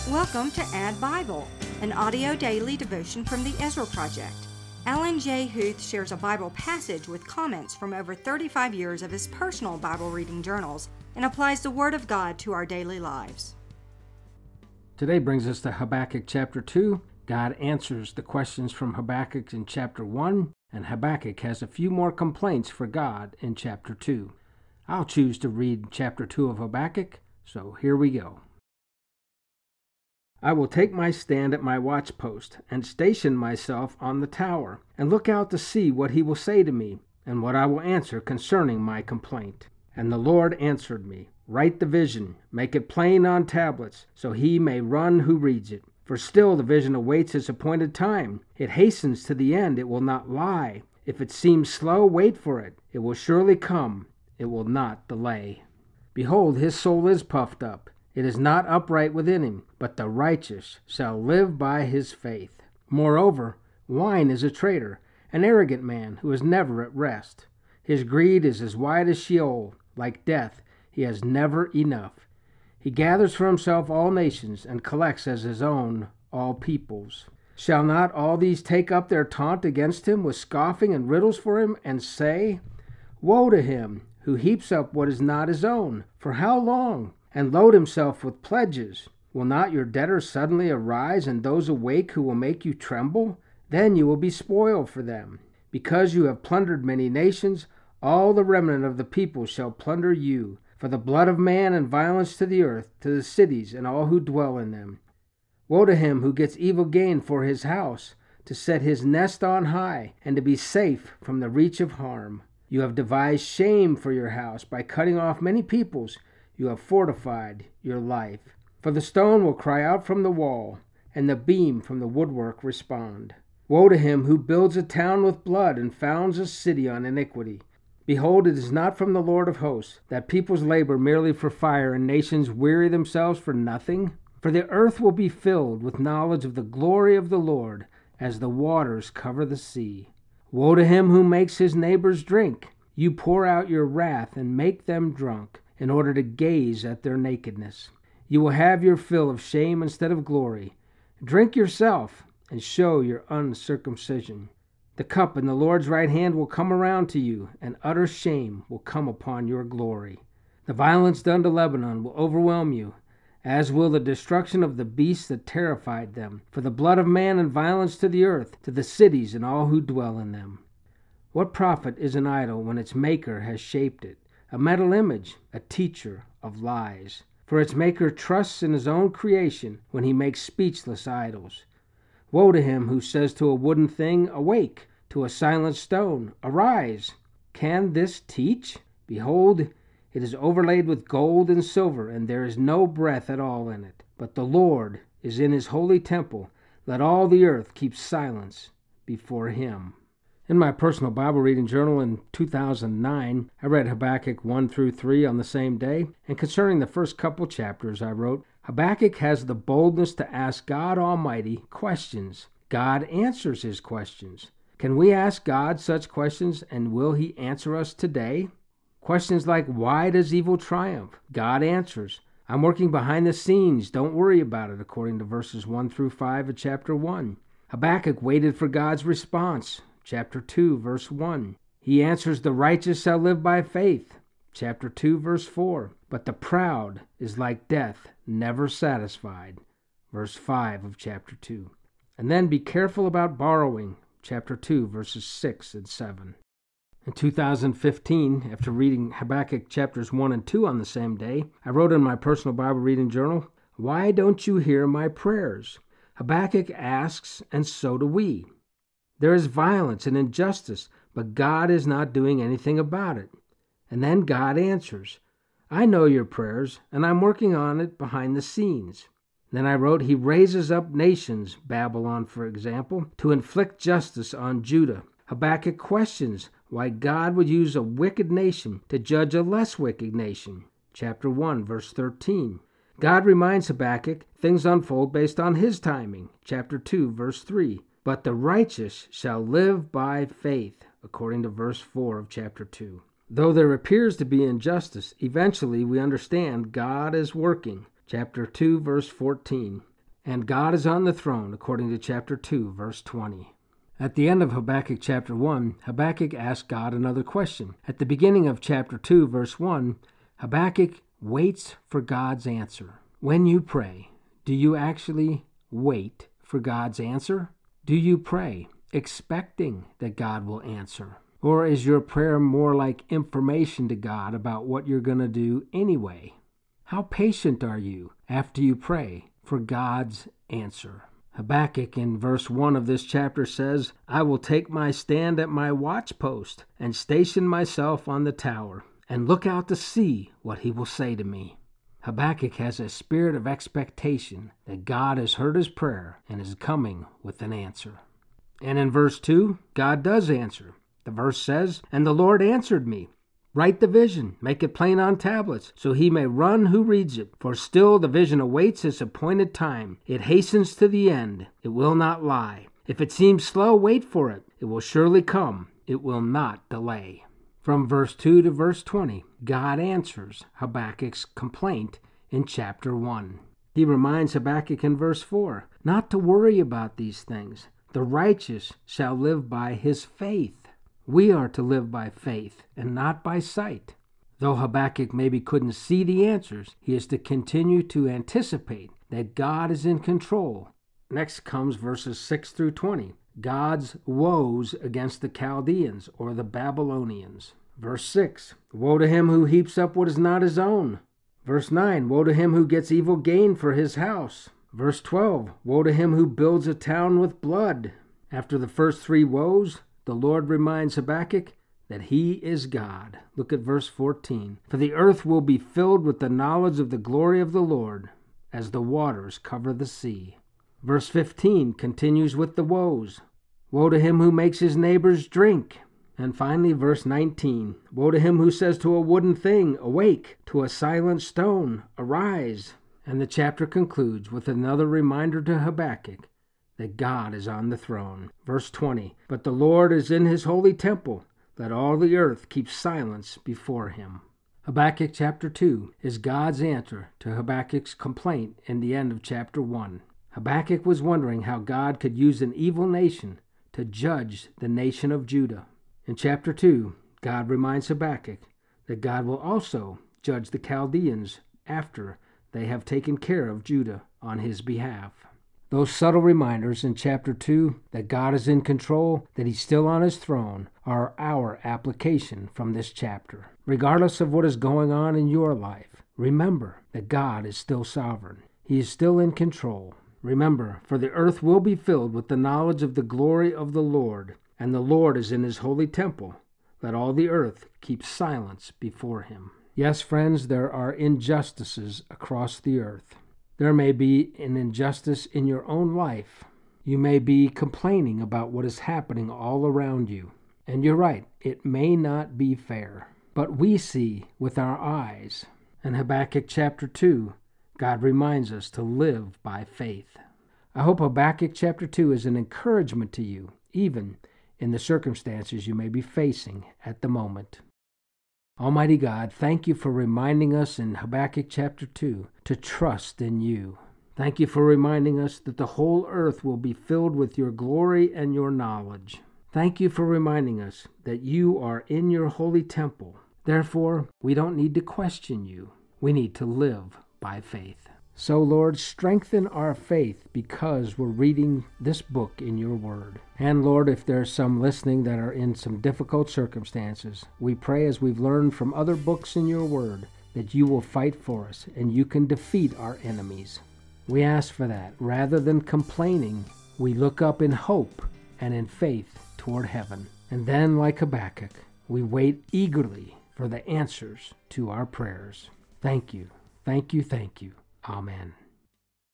Welcome to Add Bible, an audio daily devotion from the Ezra Project. Alan J. Huth shares a Bible passage with comments from over 35 years of his personal Bible reading journals and applies the Word of God to our daily lives. Today brings us to Habakkuk chapter 2. God answers the questions from Habakkuk in chapter 1, and Habakkuk has a few more complaints for God in chapter 2. I'll choose to read chapter 2 of Habakkuk, so here we go. I will take my stand at my watchpost, and station myself on the tower, and look out to see what he will say to me, and what I will answer concerning my complaint. And the Lord answered me, Write the vision, make it plain on tablets, so he may run who reads it. For still the vision awaits its appointed time. It hastens to the end, it will not lie. If it seems slow, wait for it. It will surely come, it will not delay. Behold, his soul is puffed up. It is not upright within him, but the righteous shall live by his faith. Moreover, wine is a traitor, an arrogant man who is never at rest. His greed is as wide as Sheol. Like death, he has never enough. He gathers for himself all nations, and collects as his own all peoples. Shall not all these take up their taunt against him with scoffing and riddles for him, and say, Woe to him who heaps up what is not his own! For how long? And load himself with pledges. Will not your debtors suddenly arise, and those awake who will make you tremble? Then you will be spoiled for them. Because you have plundered many nations, all the remnant of the people shall plunder you. For the blood of man and violence to the earth, to the cities and all who dwell in them. Woe to him who gets evil gain for his house, to set his nest on high, and to be safe from the reach of harm. You have devised shame for your house by cutting off many peoples. You have fortified your life. For the stone will cry out from the wall, and the beam from the woodwork respond. Woe to him who builds a town with blood and founds a city on iniquity. Behold, it is not from the Lord of hosts, that peoples labor merely for fire, and nations weary themselves for nothing. For the earth will be filled with knowledge of the glory of the Lord, as the waters cover the sea. Woe to him who makes his neighbors drink. You pour out your wrath and make them drunk, in order to gaze at their nakedness. You will have your fill of shame instead of glory. Drink yourself, and show your uncircumcision. The cup in the Lord's right hand will come around to you, and utter shame will come upon your glory. The violence done to Lebanon will overwhelm you, as will the destruction of the beasts that terrified them. For the blood of man and violence to the earth, to the cities and all who dwell in them. What profit is an idol when its maker has shaped it? A metal image, a teacher of lies. For its maker trusts in his own creation when he makes speechless idols. Woe to him who says to a wooden thing, Awake, to a silent stone, Arise. Can this teach? Behold, it is overlaid with gold and silver, and there is no breath at all in it. But the Lord is in his holy temple. Let all the earth keep silence before him. In my personal Bible reading journal in 2009, I read Habakkuk 1 through 3 on the same day, and concerning the first couple chapters I wrote, Habakkuk has the boldness to ask God Almighty questions. God answers his questions. Can we ask God such questions, and will he answer us today? Questions like, why does evil triumph? God answers. I'm working behind the scenes, don't worry about it, according to verses 1 through 5 of chapter 1. Habakkuk waited for God's response. Chapter 2, verse 1. He answers, the righteous shall live by faith. Chapter 2, verse 4. But the proud is like death, never satisfied. Verse 5 of chapter 2. And then be careful about borrowing. Chapter 2, verses 6 and 7. In 2015, after reading Habakkuk chapters 1 and 2 on the same day, I wrote in my personal Bible reading journal, Why don't you hear my prayers? Habakkuk asks, and so do we. There is violence and injustice, but God is not doing anything about it. And then God answers, I know your prayers, and I'm working on it behind the scenes. Then I wrote, He raises up nations, Babylon for example, to inflict justice on Judah. Habakkuk questions why God would use a wicked nation to judge a less wicked nation. Chapter 1, verse 13. God reminds Habakkuk things unfold based on his timing. Chapter 2, verse 3. But the righteous shall live by faith, according to verse 4 of chapter 2. Though there appears to be injustice, eventually we understand God is working. Chapter 2, verse 14. and God is on the throne, according to chapter 2, verse 20. At the end of Habakkuk chapter 1, Habakkuk asked God another question. At the beginning of chapter 2, verse 1, Habakkuk waits for God's answer. When you pray, do you actually wait for God's answer? Do you pray expecting that God will answer? Or is your prayer more like information to God about what you're going to do anyway? How patient are you after you pray for God's answer? Habakkuk in verse 1 of this chapter says, I will take my stand at my watchpost and station myself on the tower and look out to see what he will say to me. Habakkuk has a spirit of expectation that God has heard his prayer and is coming with an answer. And in verse 2, God does answer. The verse says, And the Lord answered me, Write the vision, make it plain on tablets, so he may run who reads it. For still the vision awaits its appointed time. It hastens to the end. It will not lie. If it seems slow, wait for it. It will surely come. It will not delay. From verse 2 to verse 20, God answers Habakkuk's complaint in chapter 1. He reminds Habakkuk in verse 4 not to worry about these things. The righteous shall live by his faith. We are to live by faith and not by sight. Though Habakkuk maybe couldn't see the answers, he is to continue to anticipate that God is in control. Next comes verses 6 through 20. God's woes against the Chaldeans or the Babylonians. Verse 6, Woe to him who heaps up what is not his own. Verse 9, Woe to him who gets evil gain for his house. Verse 12, Woe to him who builds a town with blood. After the first three woes, the Lord reminds Habakkuk that he is God. Look at verse 14. For the earth will be filled with the knowledge of the glory of the Lord, as the waters cover the sea. Verse 15 continues with the woes. Woe to him who makes his neighbors drink. And finally, verse 19. Woe to him who says to a wooden thing, Awake, to a silent stone, Arise. And the chapter concludes with another reminder to Habakkuk that God is on the throne. Verse 20, But the Lord is in his holy temple. Let all the earth keep silence before him. Habakkuk chapter 2 is God's answer to Habakkuk's complaint in the end of chapter 1. Habakkuk was wondering how God could use an evil nation to judge the nation of Judah. In chapter 2, God reminds Habakkuk that God will also judge the Chaldeans after they have taken care of Judah on his behalf. Those subtle reminders in chapter 2 that God is in control, that he's still on his throne, are our application from this chapter. Regardless of what is going on in your life, remember that God is still sovereign. He is still in control. Remember, for the earth will be filled with the knowledge of the glory of the Lord, and the Lord is in his holy temple. Let all the earth keep silence before him. Yes, friends, there are injustices across the earth. There may be an injustice in your own life. You may be complaining about what is happening all around you. And you're right, it may not be fair. But we see with our eyes. In Habakkuk chapter 2, God reminds us to live by faith. I hope Habakkuk chapter 2 is an encouragement to you, even in the circumstances you may be facing at the moment. Almighty God, thank you for reminding us in Habakkuk chapter 2 to trust in you. Thank you for reminding us that the whole earth will be filled with your glory and your knowledge. Thank you for reminding us that you are in your holy temple. Therefore, we don't need to question you. We need to live by faith. So, Lord, strengthen our faith because we're reading this book in your word. And, Lord, if there's some listening that are in some difficult circumstances, we pray as we've learned from other books in your word that you will fight for us and you can defeat our enemies. We ask for that. Rather than complaining, we look up in hope and in faith toward heaven. And then, like Habakkuk, we wait eagerly for the answers to our prayers. Thank you. Thank you. Thank you. Amen.